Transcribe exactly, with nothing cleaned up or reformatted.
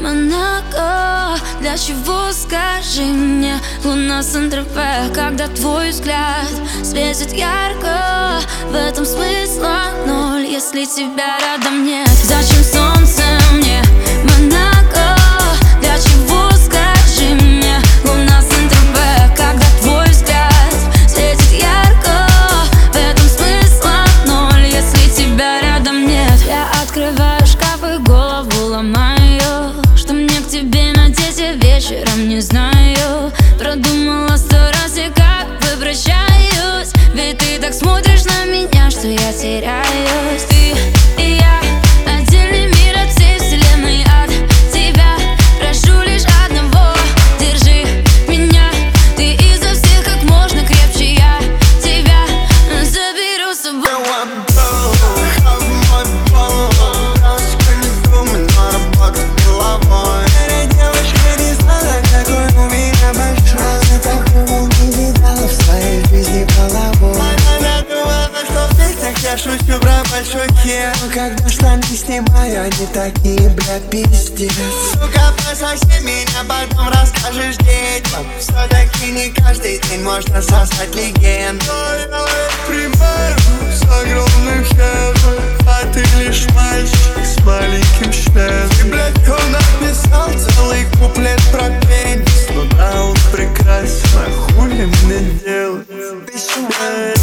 Монако, для чего, скажи мне, луна Сан-Тропе, когда твой взгляд светит ярко? В этом смысла ноль, если тебя рядом нет. Зачем солнце мне, Монако? Для чего, скажи мне, луна Сан-Тропе, когда твой взгляд светит ярко? В этом смысла ноль, если тебя рядом нет. Я открываю шкаф и голову ломаю. Что мне к тебе надеть, я вечером не знаю. Продумала сто раз, и как бы прощаюсь. Ведь ты так смотришь на меня, что я теряюсь. Ты и я, отдельный мир от всей вселенной. От тебя прошу лишь одного: держи меня. Ты изо всех как можно крепче, я тебя заберу с собой. Я шучу про большой хер, но когда штаны снимаю, они такие, бля, пиздец. Сука, пососи меня, потом расскажешь детям. Все-таки не каждый день можно сосать легенд. Примеру с огромным хером, а ты лишь мальчик с маленьким членом. И, блядь, он написал целый куплет про пенис. Но да, он прекрасен, а хули мне делать? Ты